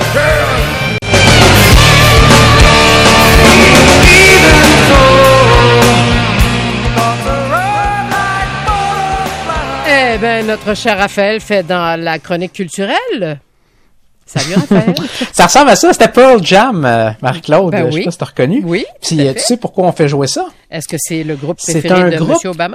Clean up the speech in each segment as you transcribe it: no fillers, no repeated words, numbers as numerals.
Eh bien, notre cher Raphaël fait dans la chronique culturelle. Salut Raphaël. Ça ressemble à ça, c'était Pearl Jam, Marie-Claude. Ben Je oui. sais pas si t'as reconnu. Oui. Puis tu sais pourquoi on fait jouer ça? Est-ce que c'est le groupe C'est préféré un de groupe- M. Obama?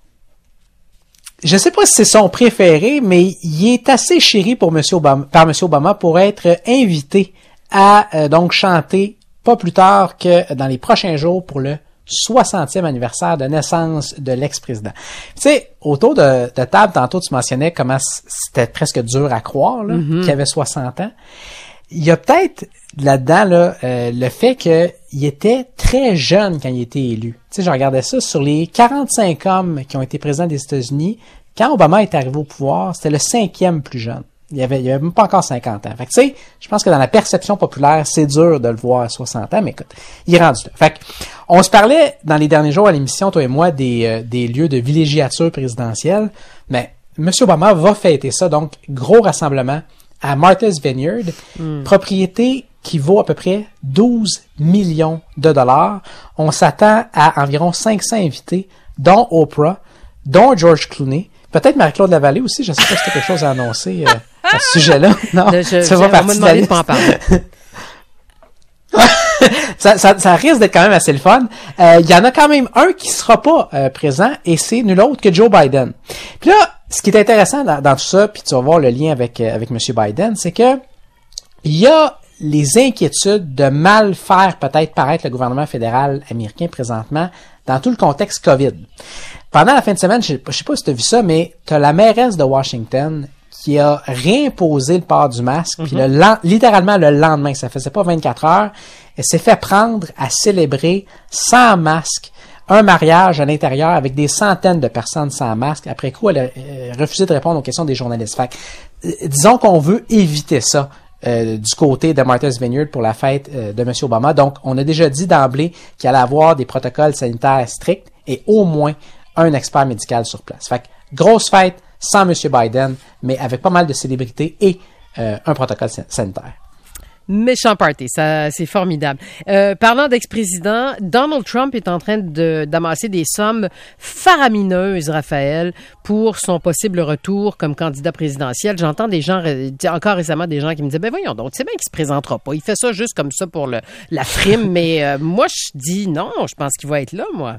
Je sais pas si c'est son préféré, mais il est assez chéri pour par M. Obama pour être invité à donc chanter pas plus tard que dans les prochains jours pour le 60e anniversaire de naissance de l'ex-président. Tu sais, autour de table, tantôt tu mentionnais comment c'était presque dur à croire là, qu'il avait 60 ans. Il y a peut-être là-dedans là, le fait qu'il était très jeune quand il a été élu. Tu sais, je regardais ça sur les 45 hommes qui ont été présidents des États-Unis. Quand Obama est arrivé au pouvoir, c'était le 5e plus jeune. Il y avait même pas encore 50 ans. Fait que tu sais, je pense que dans la perception populaire, c'est dur de le voir à 60 ans, mais écoute, il est rendu là. Fait que, on se parlait dans les derniers jours à l'émission, toi et moi, des lieux de villégiature présidentielle, mais M. Obama va fêter ça, donc gros rassemblement à Martha's Vineyard, propriété qui vaut à peu près 12 millions de dollars. On s'attend à environ 500 invités, dont Oprah, dont George Clooney, peut-être Marie-Claude Lavallée aussi, je sais pas si tu as quelque chose à annoncer à ce sujet-là. Non, ça va on m'a partie de la demandé de liste. pas en parler. ça risque d'être quand même assez le fun. Il y en a quand même un qui sera pas présent et c'est nul autre que Joe Biden. Puis là, ce qui est intéressant dans tout ça, puis tu vas voir le lien avec M. Biden, c'est que il y a les inquiétudes de mal faire peut-être paraître le gouvernement fédéral américain présentement dans tout le contexte COVID. Pendant la fin de semaine, je sais pas si tu as vu ça, mais tu as la mairesse de Washington qui a réimposé le port du masque, puis littéralement le lendemain, ça faisait pas 24 heures, elle s'est fait prendre à célébrer sans masque un mariage à l'intérieur avec des centaines de personnes sans masque. Après coup, elle a refusé de répondre aux questions des journalistes. Fait que, disons qu'on veut éviter ça du côté de Martha's Vineyard pour la fête de M. Obama. Donc, on a déjà dit d'emblée qu'il allait avoir des protocoles sanitaires stricts et au moins un expert médical sur place. Fait que, grosse fête sans M. Biden, mais avec pas mal de célébrités et un protocole sanitaire. Méchant party, ça c'est formidable. Parlant d'ex-président, Donald Trump est en train d'amasser des sommes faramineuses, Raphaël, pour son possible retour comme candidat présidentiel. J'entends des gens, encore récemment, des gens qui me disaient, ben voyons donc, c'est bien qu'il se présentera pas. Il fait ça juste comme ça pour la frime, mais moi je dis non, je pense qu'il va être là, moi.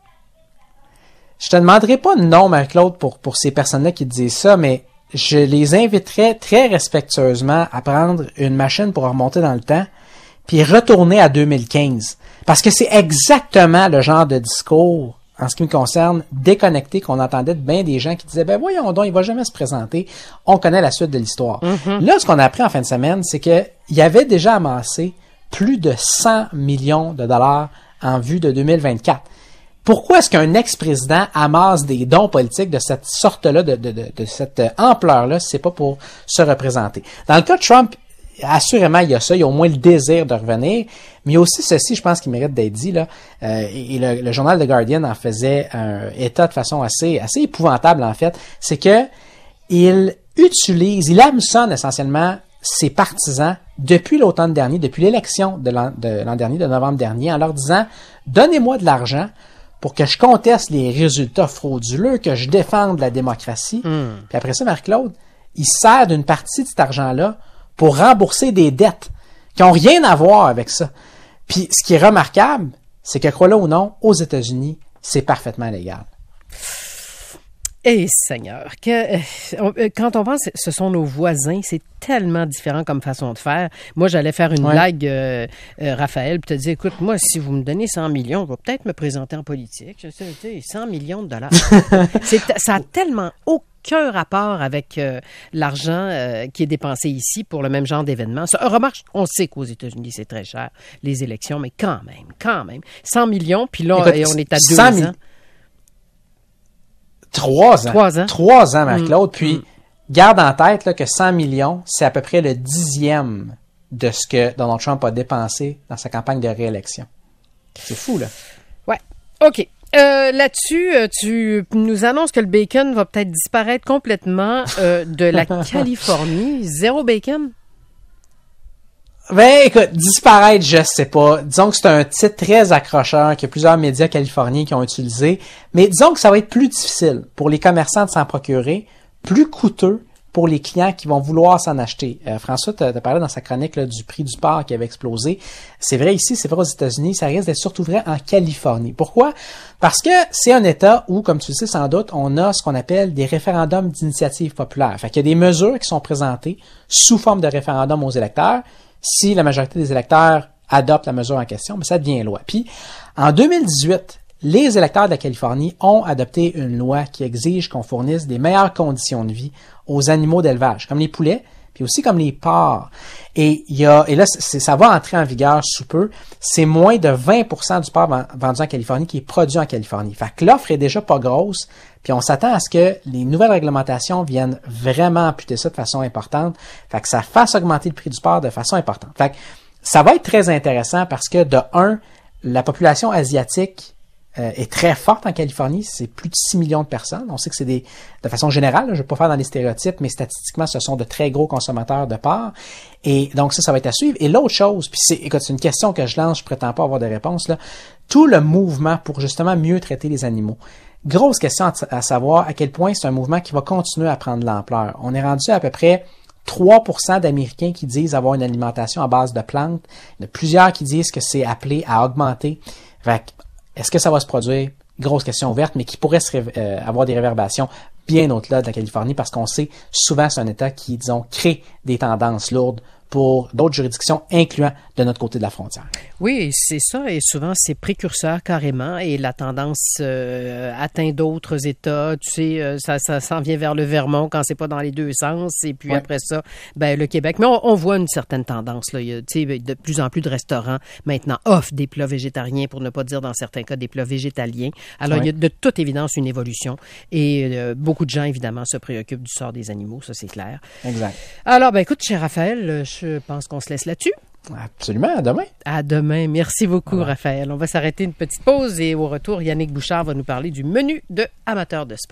Je te demanderai pas de nom, Marie-Claude, pour ces personnes-là qui te disent ça, mais je les inviterais très respectueusement à prendre une machine pour remonter dans le temps puis retourner à 2015. Parce que c'est exactement le genre de discours, en ce qui me concerne, déconnecté qu'on entendait de bien des gens qui disaient « Ben voyons donc, il va jamais se présenter. On connaît la suite de l'histoire. Là, ce qu'on a appris en fin de semaine, c'est qu'il avait déjà amassé plus de 100 millions de dollars en vue de 2024. Pourquoi est-ce qu'un ex-président amasse des dons politiques de cette sorte-là, de cette ampleur-là, si c'est pas pour se représenter? Dans le cas de Trump, assurément, il y a ça, il y a au moins le désir de revenir, mais il y a aussi ceci, je pense, qui mérite d'être dit, là, et le journal The Guardian en faisait un état de façon assez épouvantable, en fait, c'est que il hameçonne essentiellement ses partisans depuis l'automne dernier, depuis l'élection de l'an dernier, de novembre dernier, en leur disant « Donnez-moi de l'argent pour que je conteste les résultats frauduleux, que je défende la démocratie. Puis après ça, Marie-Claude, il sert d'une partie de cet argent-là pour rembourser des dettes qui n'ont rien à voir avec ça. Puis ce qui est remarquable, c'est que, crois-le ou non, aux États-Unis, c'est parfaitement légal. Eh Seigneur, quand on pense que ce sont nos voisins, c'est tellement différent comme façon de faire. Moi, j'allais faire une blague, Raphaël, puis te dire, écoute, moi, si vous me donnez 100 millions, je vais peut-être me présenter en politique. Je sais, 100 millions de dollars. Ça a tellement aucun rapport avec l'argent qui est dépensé ici pour le même genre d'événement. Remarque, on sait qu'aux États-Unis, c'est très cher, les élections, mais quand même. 100 millions, puis là, écoute, on est à 2 ans. 3 ans. 3 ans, Marc-Claude. Puis, garde en tête là, que 100 millions, c'est à peu près le 10e de ce que Donald Trump a dépensé dans sa campagne de réélection. C'est fou, là. Ouais. OK. Là-dessus, tu nous annonces que le bacon va peut-être disparaître complètement de la Californie. Zéro bacon? Ben, écoute, disparaître, je sais pas. Disons que c'est un titre très accrocheur qu'il y a plusieurs médias californiens qui ont utilisé. Mais disons que ça va être plus difficile pour les commerçants de s'en procurer, plus coûteux pour les clients qui vont vouloir s'en acheter. François t'as parlé dans sa chronique là, du prix du porc qui avait explosé. C'est vrai ici, c'est vrai aux États-Unis, ça risque d'être surtout vrai en Californie. Pourquoi? Parce que c'est un État où, comme tu le sais sans doute, on a ce qu'on appelle des référendums d'initiative populaire. Fait qu'il y a des mesures qui sont présentées sous forme de référendum aux électeurs. Si la majorité des électeurs adoptent la mesure en question, mais ça devient loi. Puis, en 2018, les électeurs de la Californie ont adopté une loi qui exige qu'on fournisse des meilleures conditions de vie aux animaux d'élevage, comme les poulets, puis aussi comme les porcs. Et là, ça va entrer en vigueur sous peu. C'est moins de 20% du porc vendu en Californie qui est produit en Californie. Fait que l'offre est déjà pas grosse, puis on s'attend à ce que les nouvelles réglementations viennent vraiment amputer ça de façon importante. Fait que ça fasse augmenter le prix du porc de façon importante. Fait que ça va être très intéressant parce que, de un, la population asiatique est très forte en Californie. C'est plus de 6 millions de personnes. On sait que c'est de façon générale, je ne vais pas faire dans les stéréotypes, mais statistiquement, ce sont de très gros consommateurs de porc. Et donc, ça va être à suivre. Et l'autre chose, puis c'est une question que je lance, je prétends pas avoir de réponse, là. Tout le mouvement pour justement mieux traiter les animaux. Grosse question à savoir à quel point c'est un mouvement qui va continuer à prendre de l'ampleur. On est rendu à peu près 3% d'Américains qui disent avoir une alimentation à base de plantes. Il y en a plusieurs qui disent que c'est appelé à augmenter. Fait que, est-ce que ça va se produire? Grosse question ouverte, mais qui pourrait avoir des réverbérations bien au-delà de la Californie parce qu'on sait souvent c'est un État qui, disons, crée des tendances lourdes pour d'autres juridictions, incluant de notre côté de la frontière. Oui, c'est ça, et souvent c'est précurseur carrément, et la tendance atteint d'autres États. Tu sais, ça s'en vient vers le Vermont quand c'est pas dans les deux sens, et puis après ça, ben le Québec. Mais on voit une certaine tendance là. Il y a, tu sais, de plus en plus de restaurants maintenant offrent des plats végétariens, pour ne pas dire dans certains cas des plats végétaliens. Alors il y a de toute évidence une évolution, et beaucoup de gens évidemment se préoccupent du sort des animaux, ça c'est clair. Exact. Alors ben écoute, cher Raphaël, je pense qu'on se laisse là-dessus. Absolument, à demain. À demain. Merci beaucoup, Raphaël. On va s'arrêter une petite pause et au retour, Yannick Bouchard va nous parler du menu de amateurs de sport.